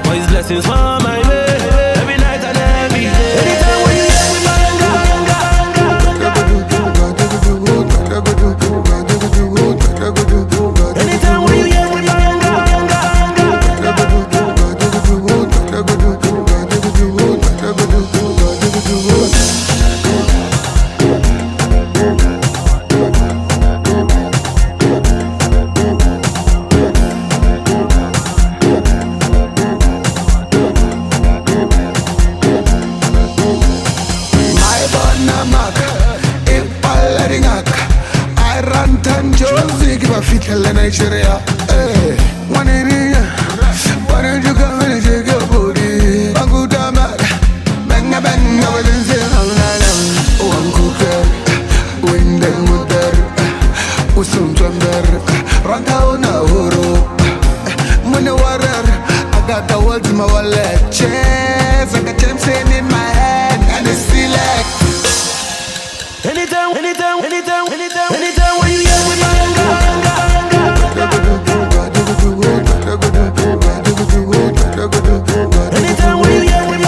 for his blessings for my way. Every night and every day. Anytime when you hear with my anytime when you hear with my Nigeria, eh, one area. Why don't you come and shake your booty? Banguda mad, banga banga, what is it? One cooker, wind and water, usum chamber, ranta una horo. Money water, I got the world in my wallet. Chess, I got gems in my head, and it's still like. Anytime when you hear with my anytime when you hear with my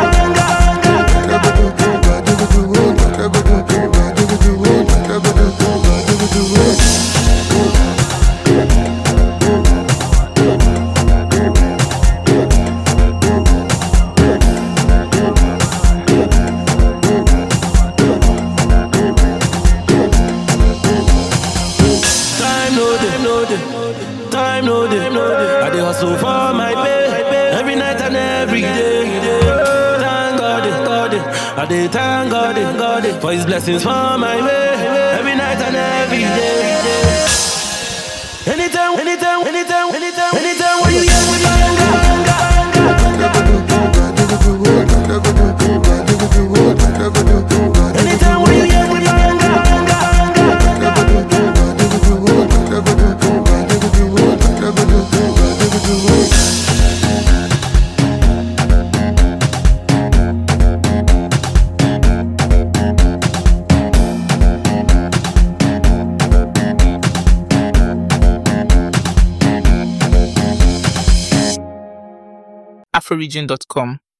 time no day. I dey hustle for my pay every night and every day. Thank God, I dey thank God for his blessings for my way every night and every day. Anytime when you hear with my anytime when you hear with my Afroregion.com